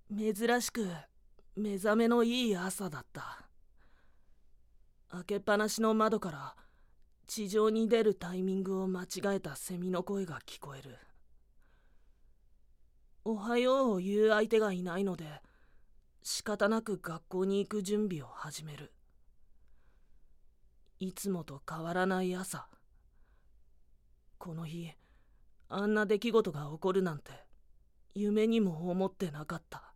珍しく目覚めのいい朝だった。開けっぱなしの窓から地上に出るタイミングを間違えたセミの声が聞こえる。おはようを言う相手がいないので仕方なく学校に行く準備を始める。いつもと変わらない朝。この日あんな出来事が起こるなんて夢にも思ってなかった。